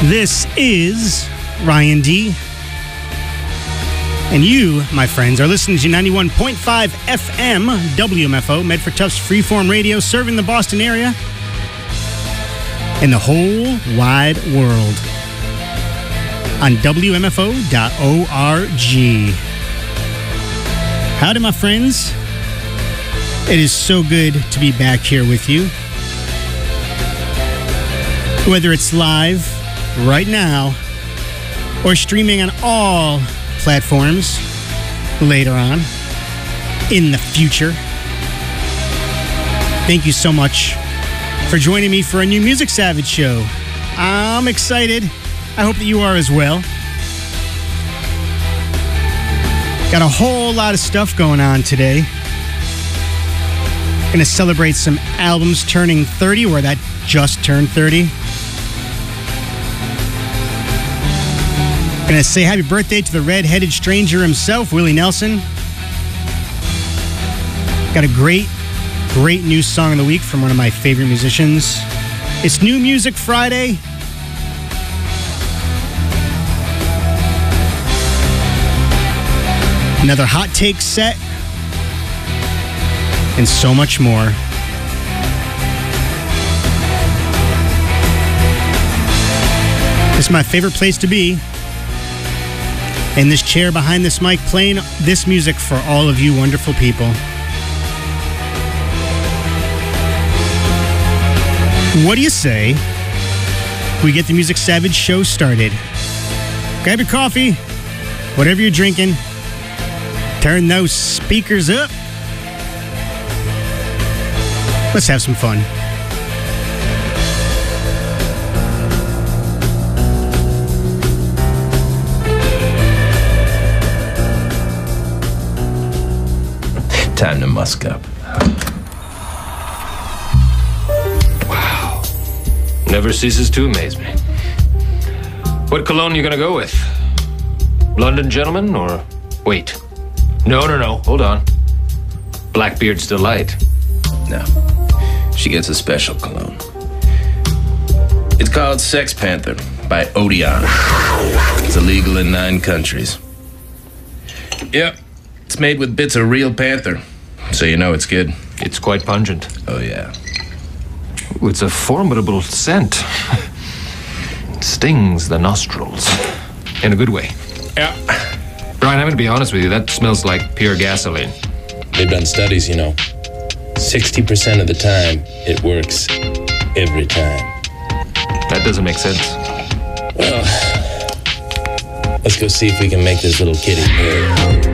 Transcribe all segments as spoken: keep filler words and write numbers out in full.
This is Ryan D. And you, my friends, are listening to ninety-one point five F M W M F O, Medford Tufts Freeform Radio, serving the Boston area and the whole wide world on W M F O dot org. Howdy, my friends. It is so good to be back here with you. Whether it's live right now or streaming on all platforms later on in the future. Thank you so much for joining me for a new Music Savage show. I'm excited. I hope that you are as well. Got a whole lot of stuff going on today. Gonna celebrate some albums turning thirty, or that just turned thirty. Gonna say happy birthday to the red-headed stranger himself, Willie Nelson. Got a great, great new song of the week from one of my favorite musicians. It's New Music Friday. Another hot take set. And so much more. This is my favorite place to be. In this chair behind this mic, playing this music for all of you wonderful people. What do you say we get the Music Savage show started? Grab your coffee, whatever you're drinking, turn those speakers up. Let's have some fun. Time to musk up. Wow. Never ceases to amaze me. What cologne you gonna go with? London Gentleman or... Wait. No, no, no. Hold on. Blackbeard's Delight. No. She gets a special cologne. It's called Sex Panther by Odeon. It's illegal in nine countries. Yep. It's made with bits of real panther. So you know it's good. It's quite pungent. Oh, yeah. Ooh, it's a formidable scent. It stings the nostrils. In a good way. Yeah. Brian, I'm going to be honest with you. That smells like pure gasoline. They've done studies, you know. sixty percent of the time, it works every time. That doesn't make sense. Well, let's go see if we can make this little kitty purr.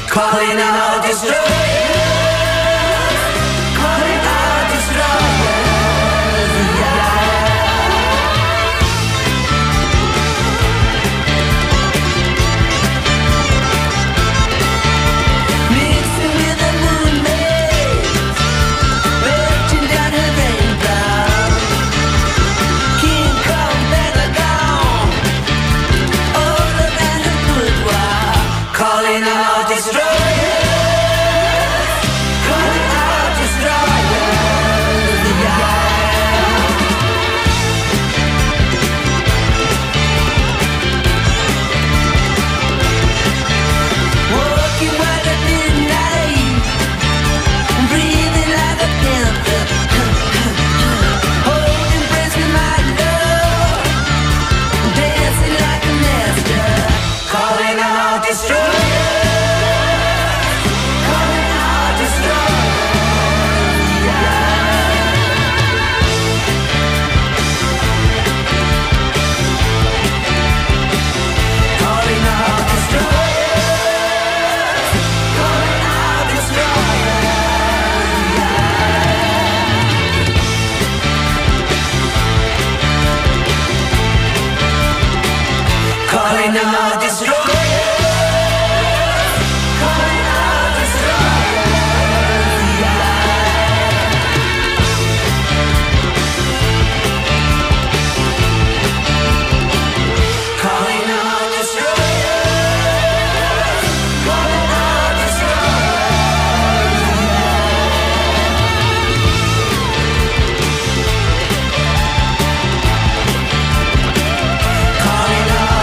calling out destroyers, calling out destroyers, yeah. Mixing with the moonlight, lurching down her rainbow. King Kong better gone, all around her boudoir, calling out destroyers. Calling out destroyers, calling out destroyers, yeah. Calling out destroyers, calling out destroyers, calling out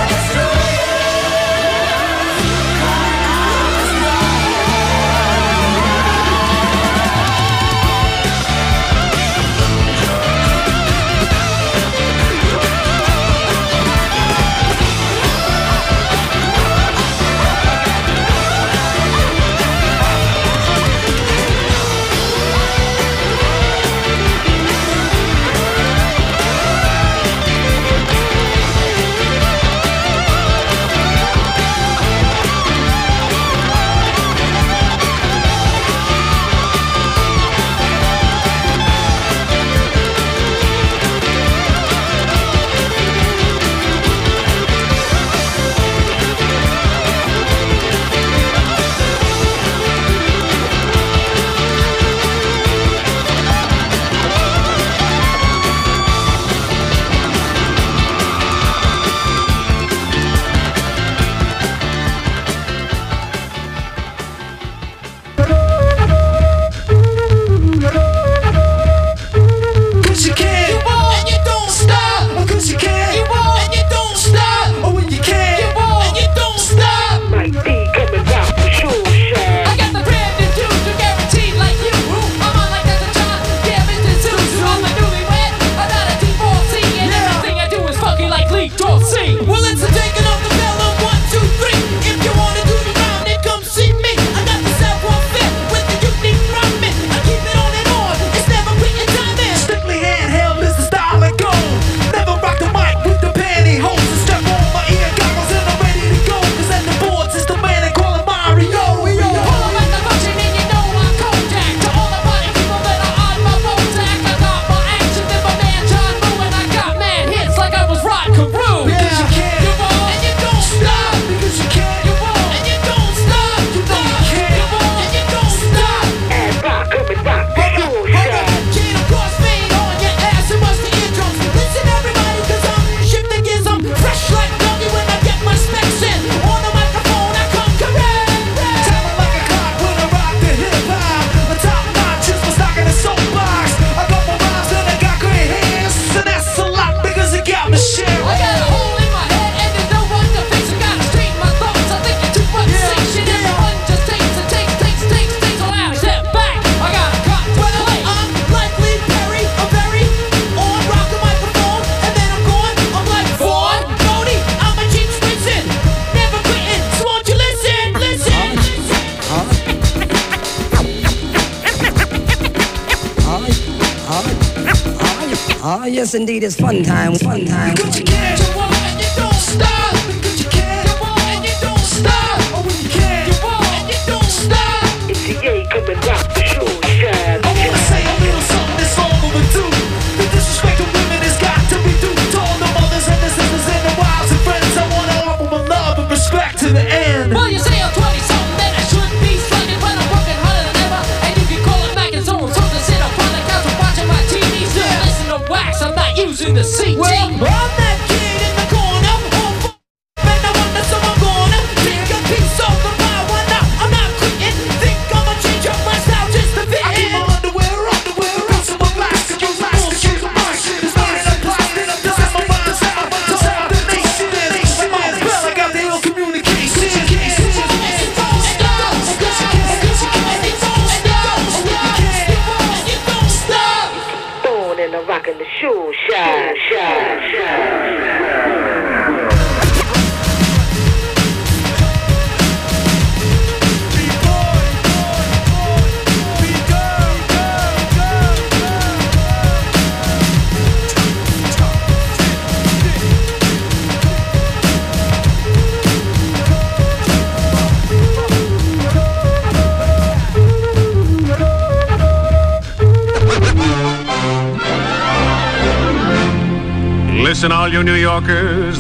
Ah, yes, indeed, it's fun time, fun time. Because you can, you won't, and you don't stop. Because you can, you won't, and you don't stop. Oh, when you can, you won't, and you don't listen, all you New Yorkers.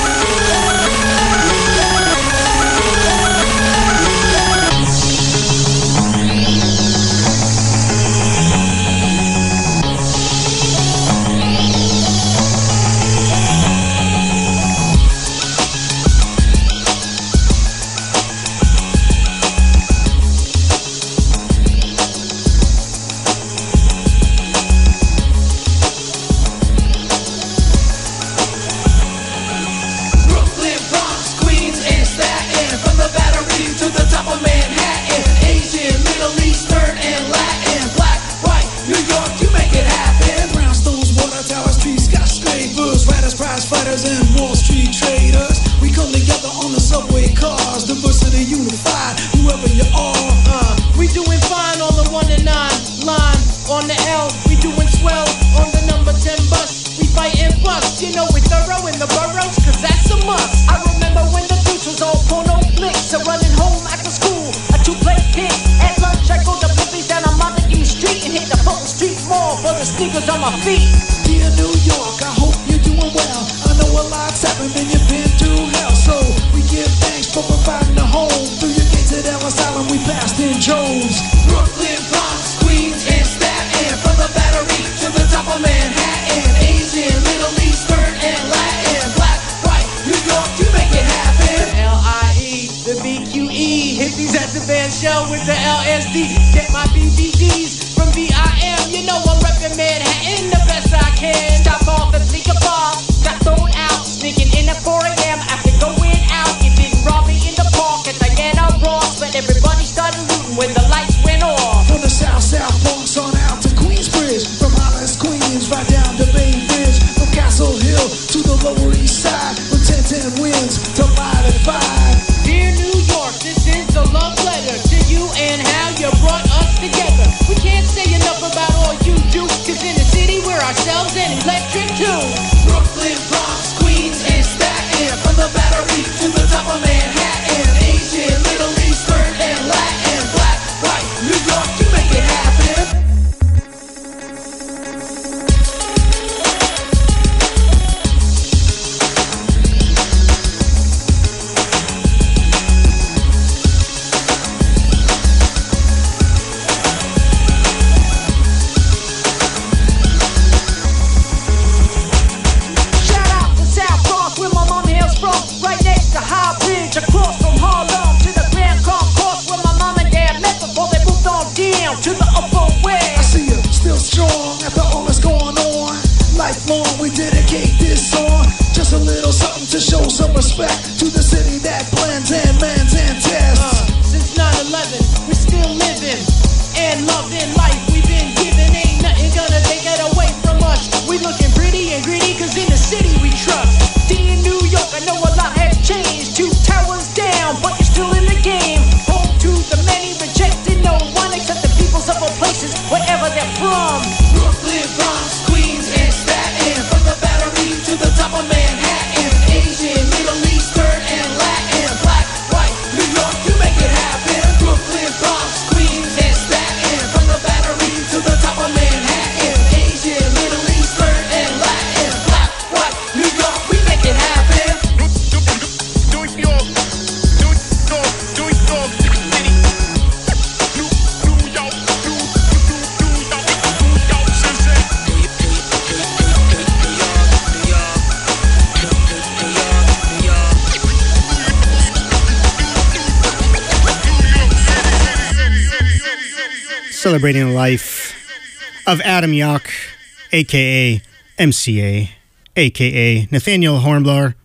Celebrating the life of Adam Yauch, a k a. M C A, a k a. Nathaniel Hornblower,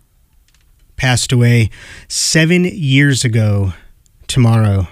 passed away seven years ago tomorrow.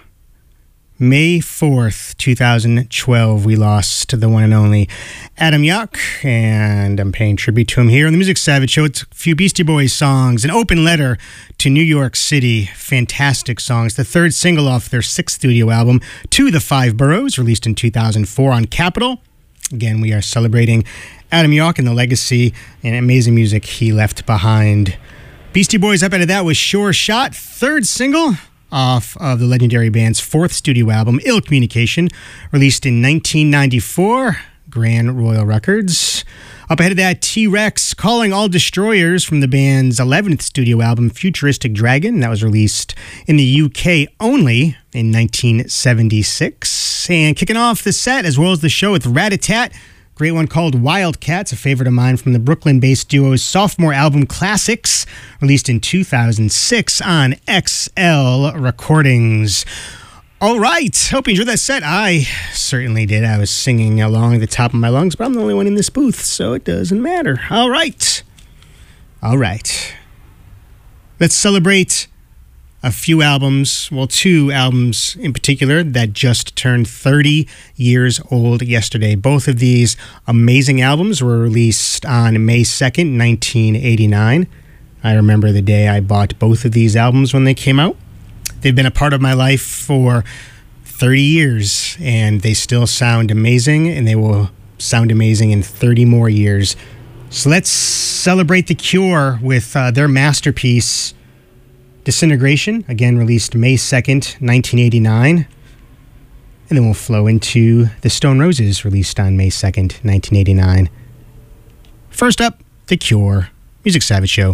May fourth, twenty twelve, we lost the one and only Adam Yauch, and I'm paying tribute to him here on the Music Savage Show. It's a few Beastie Boys songs, an open letter to New York City. Fantastic songs. The third single off their sixth studio album, To the Five Boroughs, released in two thousand four on Capitol. Again, we are celebrating Adam Yauch and the legacy and amazing music he left behind. Beastie Boys, up out of that was Sure Shot, third single off of the legendary band's fourth studio album, Ill Communication, released in nineteen ninety-four, Grand Royal Records. Up ahead of that, T-Rex, Calling All Destroyers from the band's eleventh studio album, Futuristic Dragon. That was released in the U K only in nineteen seventy-six. And kicking off the set, as well as the show, with Rat-a-Tat, great one called Wildcats, a favorite of mine from the Brooklyn-based duo's sophomore album Classics, released in two thousand six on X L Recordings. All right, hope you enjoyed that set. I certainly did. I was singing along at the top of my lungs, but I'm the only one in this booth, so it doesn't matter. All right. All right. Let's celebrate a few albums, well, two albums in particular, that just turned thirty years old yesterday. Both of these amazing albums were released on May second, nineteen eighty-nine. I remember the day I bought both of these albums when they came out. They've been a part of my life for thirty years, and they still sound amazing, and they will sound amazing in thirty more years. So let's celebrate The Cure with uh, their masterpiece, Disintegration, again released May second, nineteen eighty-nine. And then we'll flow into The Stone Roses, released on May second, nineteen eighty-nine. First up, The Cure, Music Savage Show.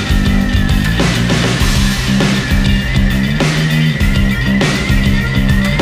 Call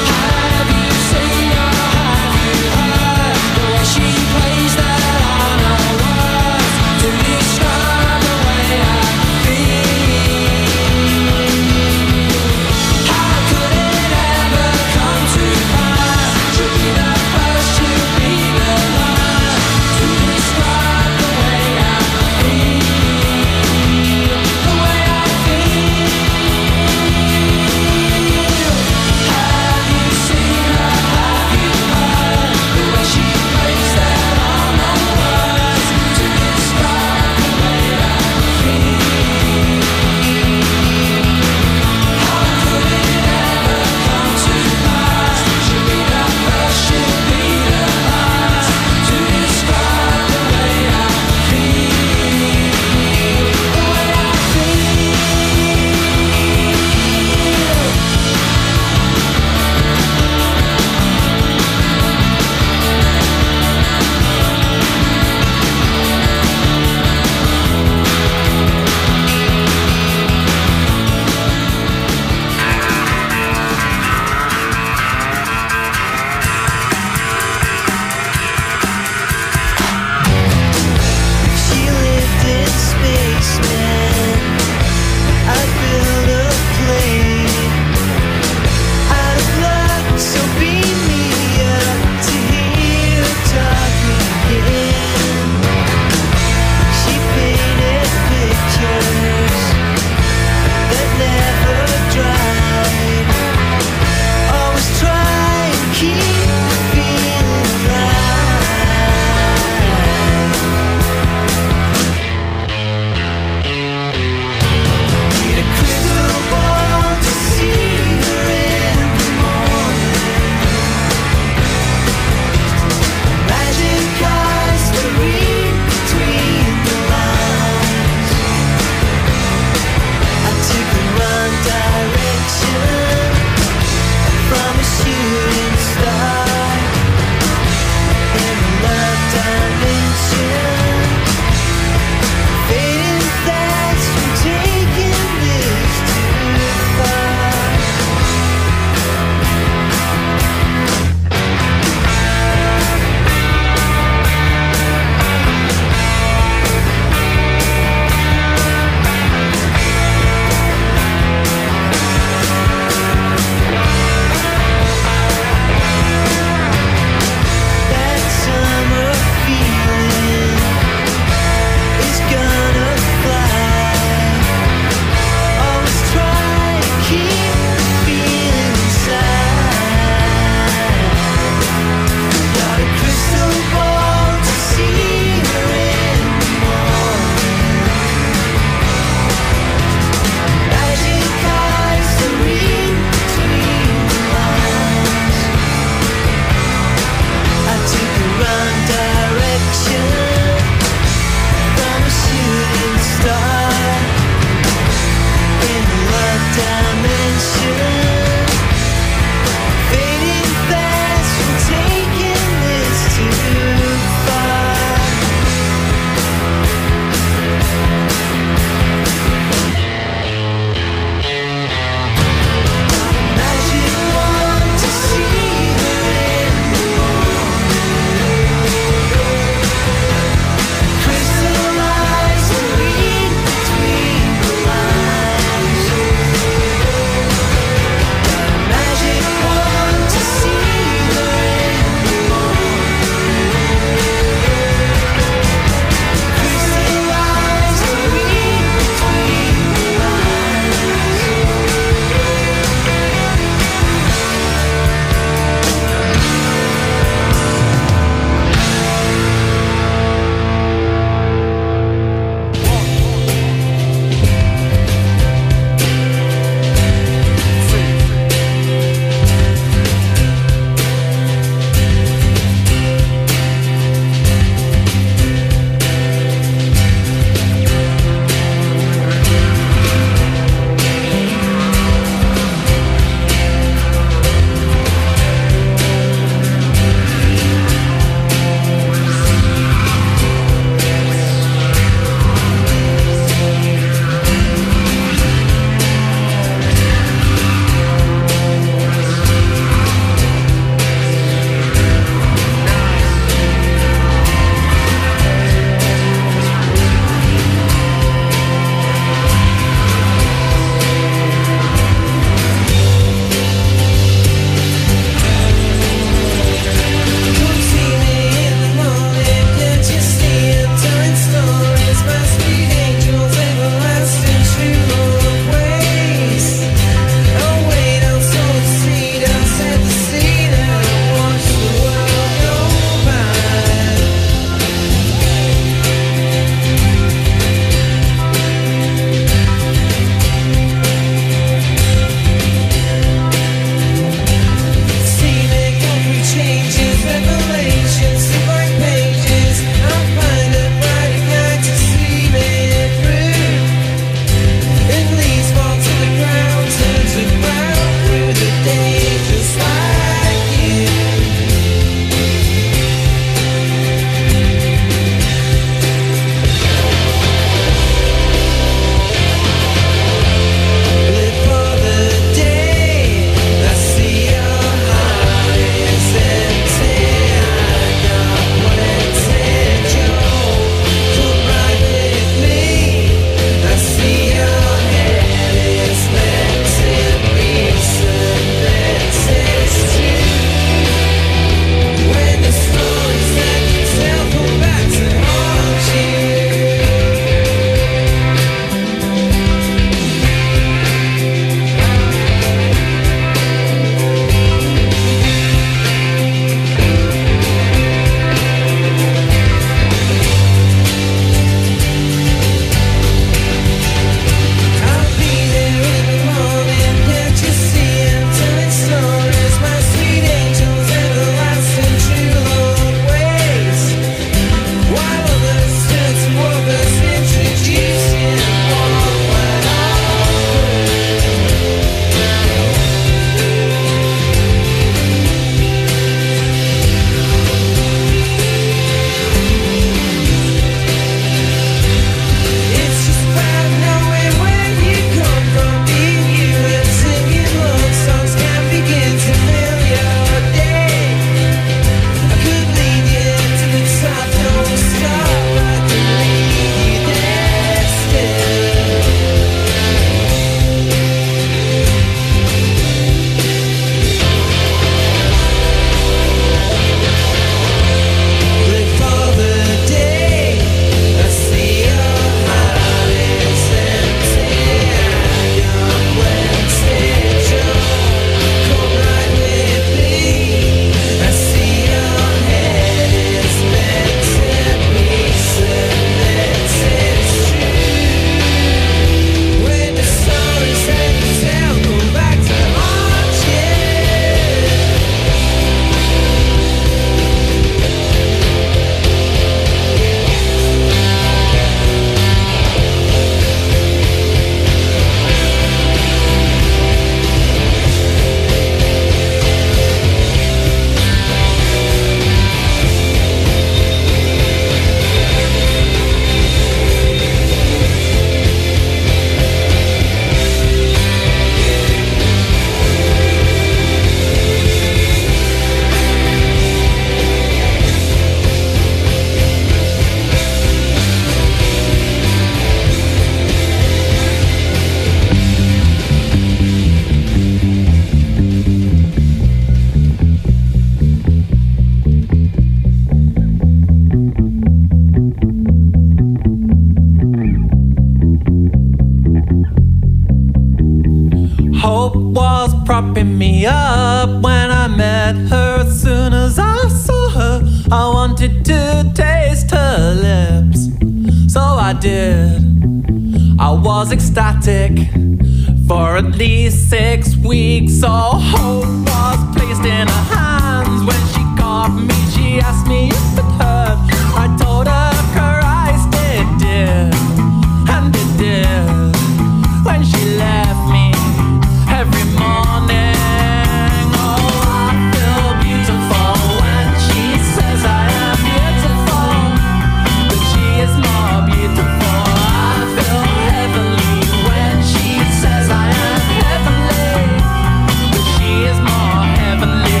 Hope was propping me up when I met her. As soon as I saw her, I wanted to taste her lips. So I did. I was ecstatic for at least six weeks. So hope was placed in her hands. When she caught me, she asked me if it hurt. I told her Christ it did, and it did. When she left me every morning, oh, I feel beautiful when she says I am beautiful, but she is more beautiful. I feel heavenly when she says I am heavenly, but she is more heavenly.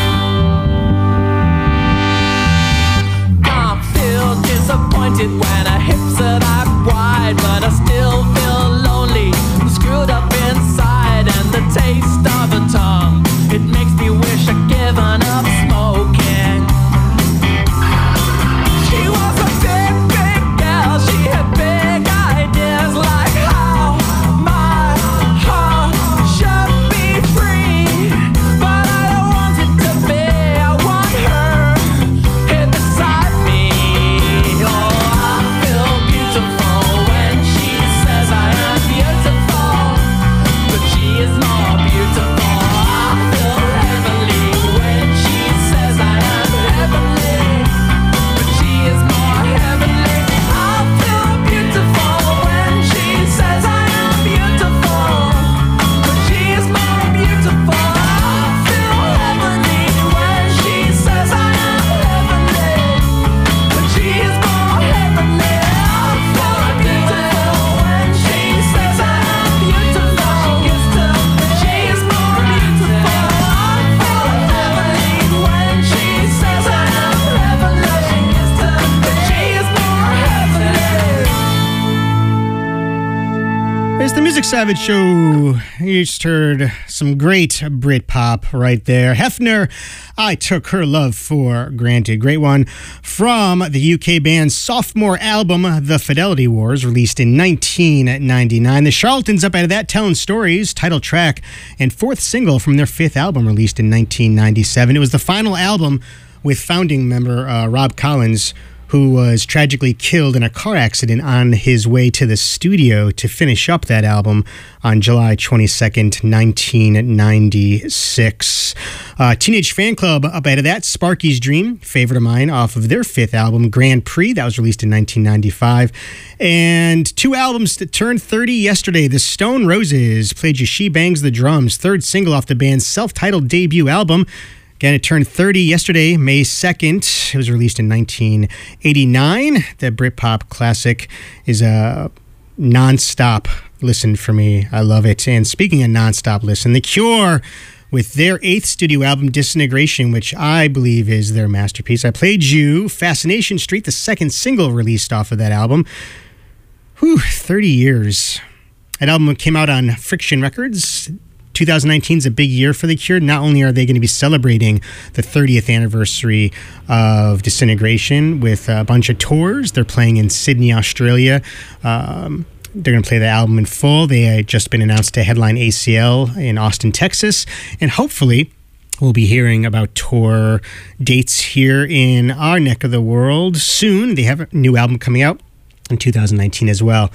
I feel disappointed when her hips are that wide, but I still feel lonely, screwed up inside, and the taste of her tongue, it makes me wish I'd given up smoking. She was a big, big girl, she had big ideas, like how my heart should be free, but I don't want it to be. I want her here beside me. Oh, I feel beautiful when she says I am beautiful, but she is more beautiful. I feel heavenly when she says I am heavenly, but she is more heavenly. I feel beautiful when she says I am beautiful, but she is more beautiful. I feel heavenly when she says I am heavenly, but she is more heavenly. I feel beautiful when she says I am beautiful, she is too, but she is more beautiful. I feel heavenly when she says I am heavenly, she is too, but she is more heavenly. It's the Music Savage Show. You just heard some great Brit pop right there. Hefner, I Took Her Love for Granted. Great one from the U K band's sophomore album, The Fidelity Wars, released in nineteen ninety-nine. The Charlatans up out of that, Telling Stories, title track, and fourth single from their fifth album, released in nineteen ninety-seven. It was the final album with founding member uh, Rob Collins, who was tragically killed in a car accident on his way to the studio to finish up that album on July twenty-second, nineteen ninety-six. Uh, Teenage Fan Club up out of that, Sparky's Dream, favorite of mine, off of their fifth album, Grand Prix, that was released in nineteen ninety-five. And two albums that turned thirty yesterday. The Stone Roses played you She Bangs the Drums, third single off the band's self-titled debut album. Again, it turned thirty yesterday, May second. It was released in nineteen eighty-nine. The Britpop classic is a non-stop listen for me. I love it. And speaking of non-stop listen, The Cure with their eighth studio album, Disintegration, which I believe is their masterpiece. I played you Fascination Street, the second single released off of that album. Whew, thirty years. That album came out on Friction Records. twenty nineteen is a big year for The Cure. Not only are they going to be celebrating the thirtieth anniversary of Disintegration with a bunch of tours. They're playing in Sydney, Australia. Um, they're going to play the album in full. They had just been announced to headline A C L in Austin, Texas. And hopefully we'll be hearing about tour dates here in our neck of the world soon. They have a new album coming out in two thousand nineteen as well.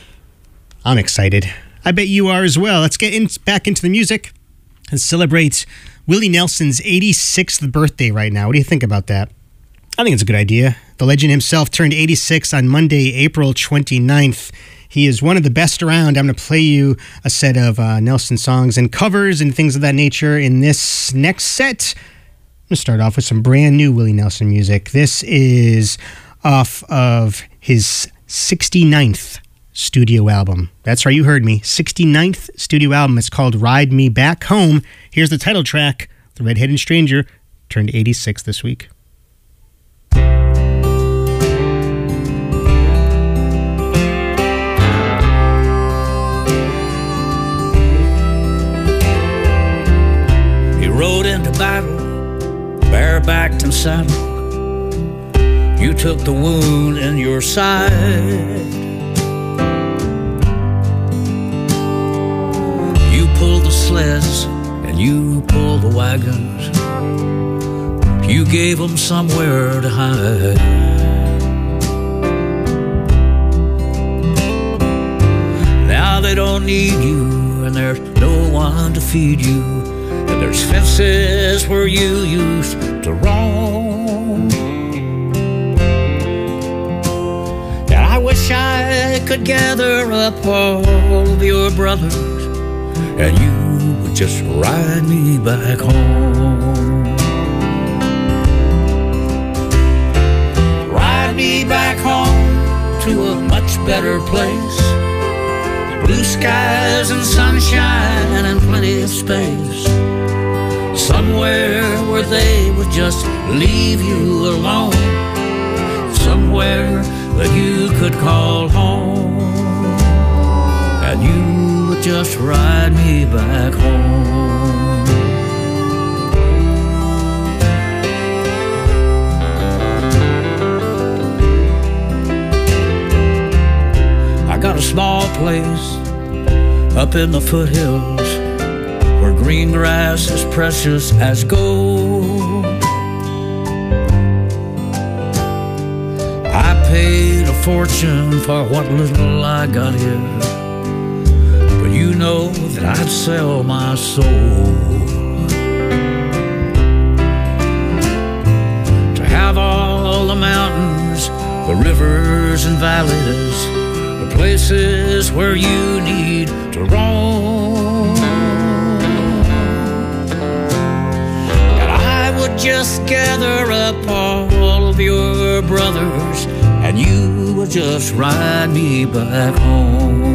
I'm excited. I bet you are as well. Let's get in, back into the music and celebrate Willie Nelson's eighty-sixth birthday right now. What do you think about that? I think it's a good idea. The legend himself turned eighty-six on Monday, April twenty-ninth. He is one of the best around. I'm going to play you a set of uh, Nelson songs and covers and things of that nature in this next set. I'm going to start off with some brand new Willie Nelson music. This is off of his sixty-ninth studio album. That's right, you heard me. sixty-ninth studio album. It's called Ride Me Back Home. Here's the title track. The Red-Headed Stranger turned eighty-six this week. He rode into battle, barebacked and saddled. You took the wound in your side. You pulled the sleds and you pulled the wagons. You gave them somewhere to hide. Now they don't need you, and there's no one to feed you, and there's fences where you used to roam. And I wish I could gather up all of your brothers, and you would just ride me back home. Ride me back home to a much better place. Blue skies and sunshine and plenty of space. Somewhere where they would just leave you alone. Somewhere that you could call home. And you would just ride me back home. I got a small place up in the foothills where green grass is precious as gold. I paid a fortune for what little I got here, but you know that I'd sell my soul to have all the mountains, the rivers and valleys, the places where you need to roam. And I would just gather up all of your brothers, and you would just ride me back home.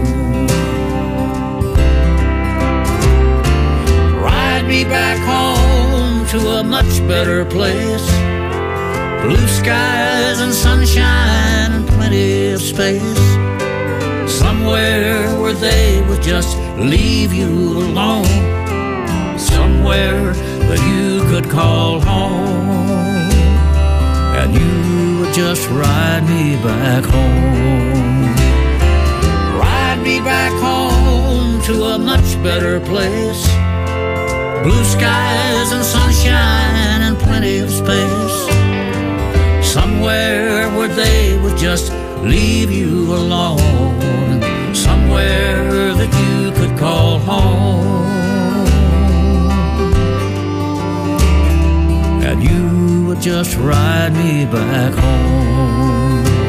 Ride me back home to a much better place. Blue skies and sunshine and plenty of space. Somewhere where they would just leave you alone. Somewhere that you could call home. And you would just ride me back home. Ride me back home to a much better place. Blue skies and sunshine and plenty of space. Somewhere where they would just leave you alone. Somewhere that you could call home. And you would just ride me back home.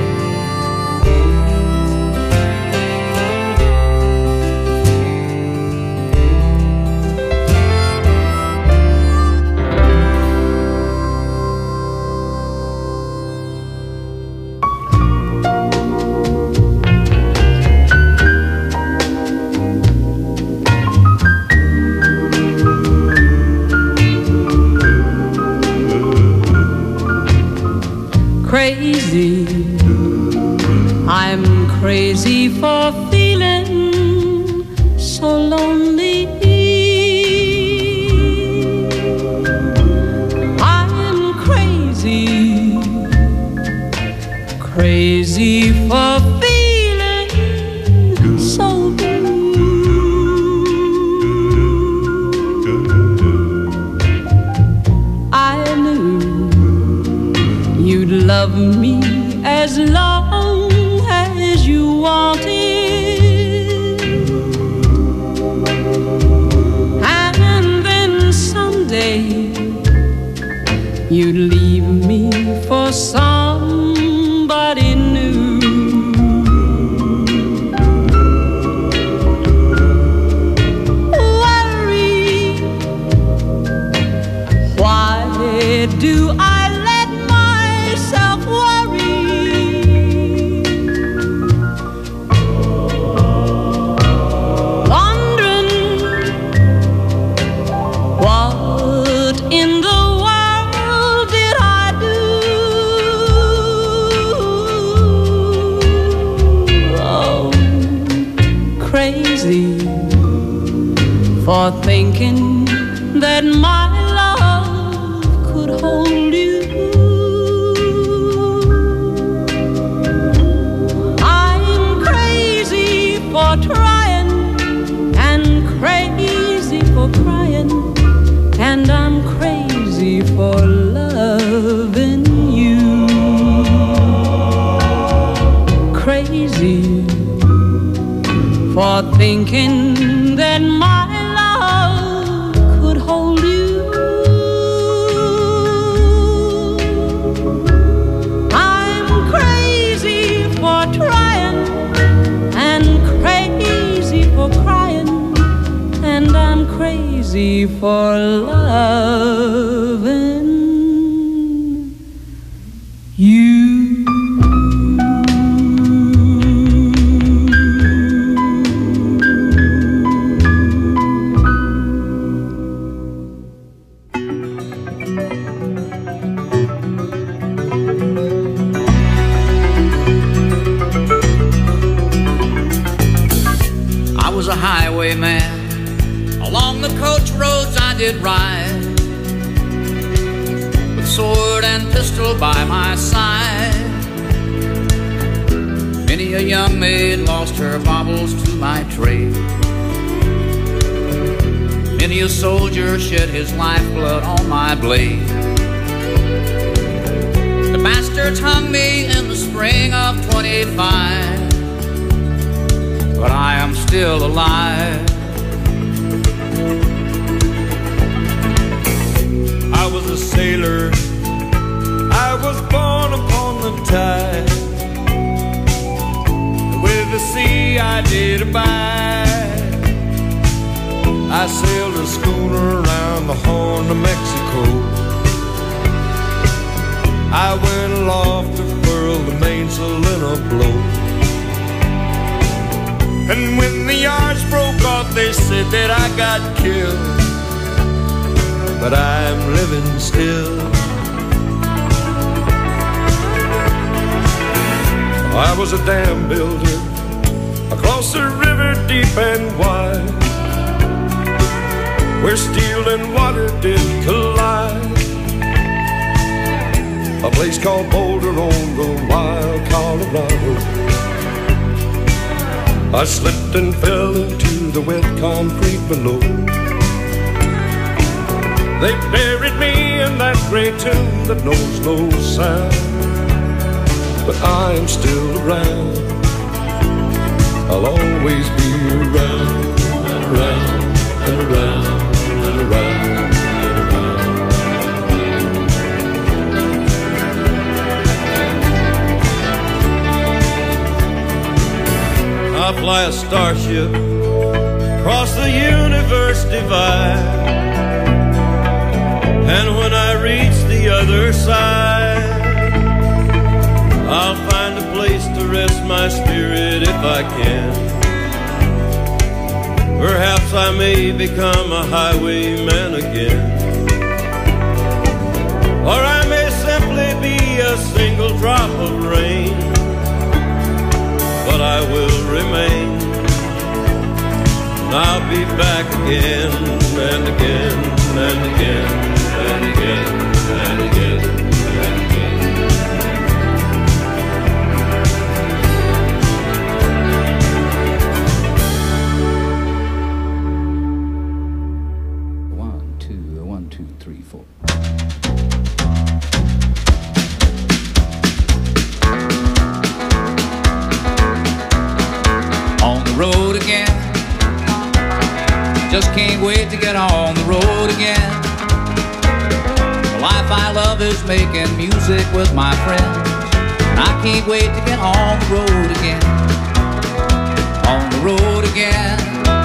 Crazy, I'm crazy for feeling so lonely. I'm crazy, crazy for feeling so blue. I knew you'd love me as long as you wanted, and then someday you'd leave me for somebody new. Worry, why do I for thinking that my love could hold you? I'm crazy for trying and crazy for for thinking that my love could hold you. I'm crazy for trying and crazy for crying, and I'm crazy for loving you. I was a highwayman. Along the coach roads I did ride, with sword and pistol by my side. Many a young maid lost her baubles to my trade. Many a soldier shed his lifeblood on my blade. The bastards hung me in the spring of twenty-five, but I am still alive. I was a sailor, I was born upon the tide. With the sea I did abide. I sailed a schooner around the Horn of Mexico. I went aloft to furl the mainsail in a blow. And when the yards broke off, they said that I got killed, but I'm living still. I was a dam builder across a river deep and wide, where steel and water did collide. A place called Boulder on the wild Colorado. I slipped and fell into the wet concrete below. They buried me in that great tomb that knows no sound, but I am still around. I'll always be around and around and around and around and around. I fly a starship across the universe divide, and when I reach the other side, I'll find a place to rest my spirit if I can. Perhaps I may become a highwayman again, or I may simply be a single drop of rain, but I will remain. And I'll be back again and again and again and again and again and again. One, two, one, two, three, four. On the road again. Just can't wait to get on the road again. The life I love is making music with my friends, and I can't wait to get on the road again. On the road again.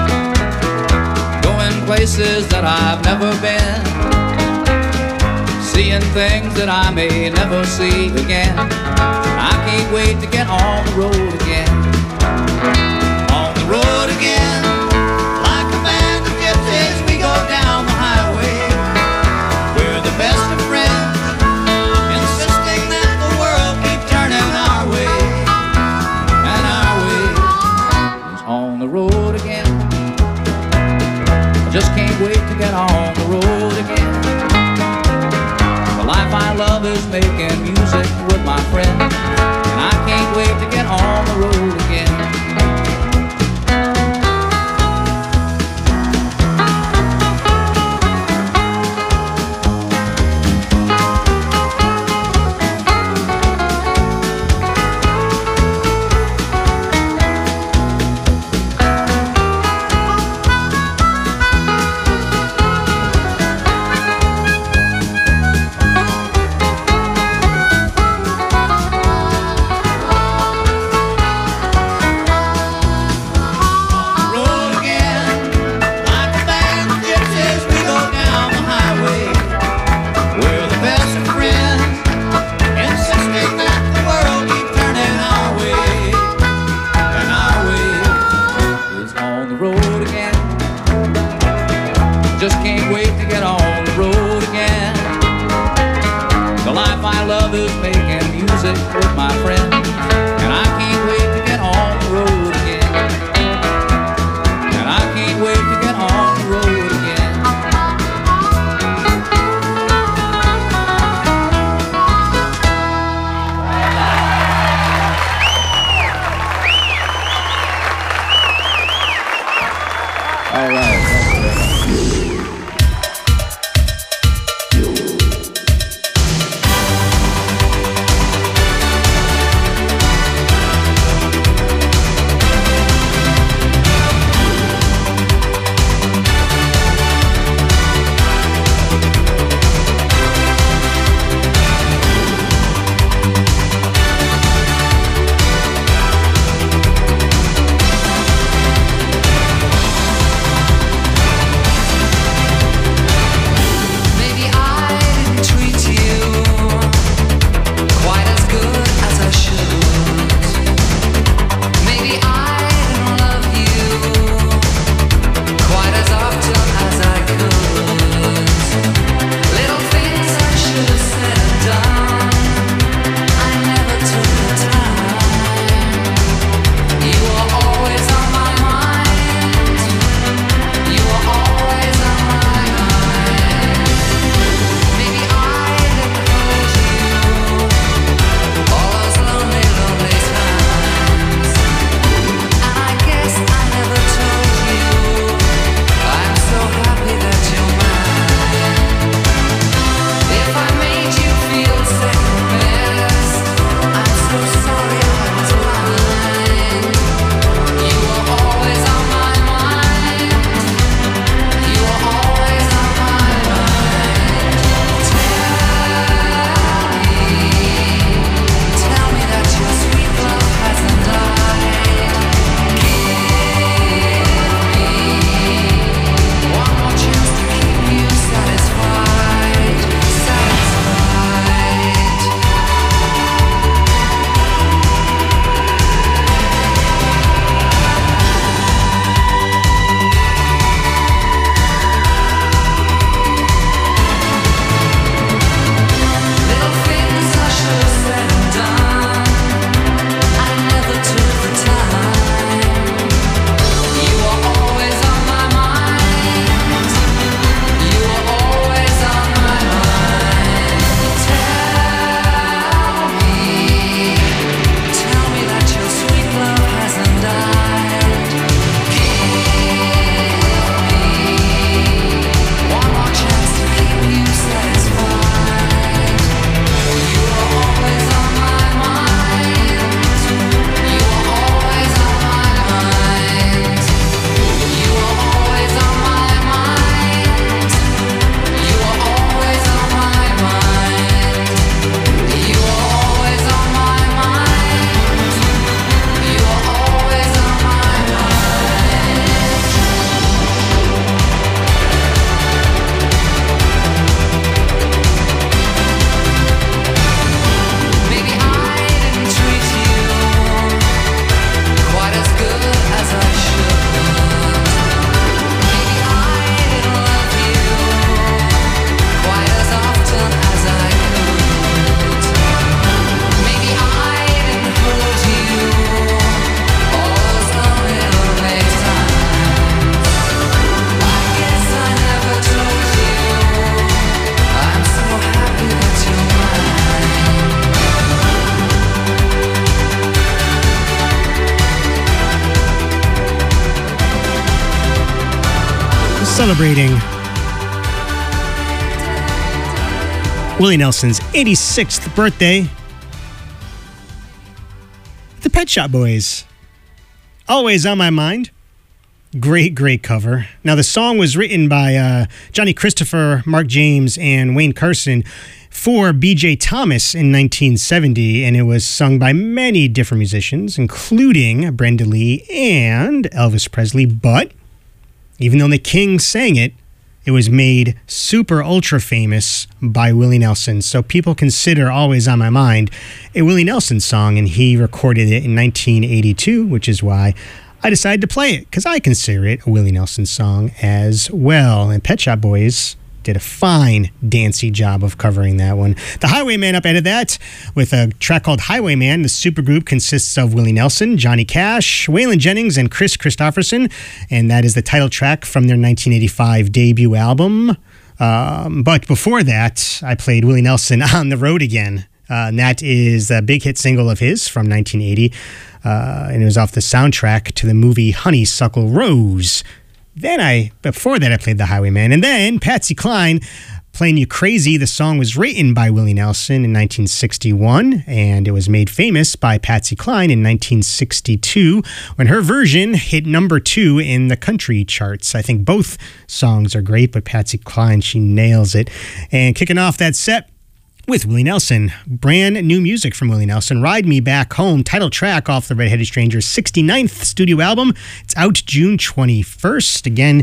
Going places that I've never been, seeing things that I may never see again. I can't wait to get on the road again. On the road again. Like a band of gypsies, we go down the highway. We're the best of friends, insisting that the world keep turning our way. And our way is on the road again. I just can't wait to get on the road again. The life I love is making music with my friends, and I can't wait to get on the road again. Just can't wait to get on the road again. The life I love is making music with my friends, and I can't wait to get on the road again. And I can't wait to get on the road again. All right. Celebrating Willie Nelson's eighty-sixth birthday, the Pet Shop Boys. Always on My Mind. Great, great cover. Now, the song was written by uh, Johnny Christopher, Mark James, and Wayne Carson for B J Thomas in nineteen seventy, and it was sung by many different musicians, including Brenda Lee and Elvis Presley, but even though the King sang it, it was made super ultra famous by Willie Nelson. So people consider Always on My Mind a Willie Nelson song, and he recorded it in nineteen eighty-two, which is why I decided to play it because I consider it a Willie Nelson song as well. And Pet Shop Boys did a fine, dancey job of covering that one. The Highwaymen upended that with a track called Highwayman. The supergroup consists of Willie Nelson, Johnny Cash, Waylon Jennings, and Chris Christopherson, and that is the title track from their nineteen eighty-five debut album. Um, but before that, I played Willie Nelson On the Road Again. Uh, and that is a big hit single of his from nineteen eighty, uh, and it was off the soundtrack to the movie Honeysuckle Rose. Then I, before that, I played The Highwayman. And then Patsy Cline, Playing You Crazy. The song was written by Willie Nelson in nineteen sixty-one, and it was made famous by Patsy Cline in nineteen sixty-two, when her version hit number two in the country charts. I think both songs are great, but Patsy Cline, she nails it. And kicking off that set with Willie Nelson, brand new music from Willie Nelson, Ride Me Back Home, title track off the Red-Headed Stranger's sixty-ninth studio album. It's out June twenty-first. Again,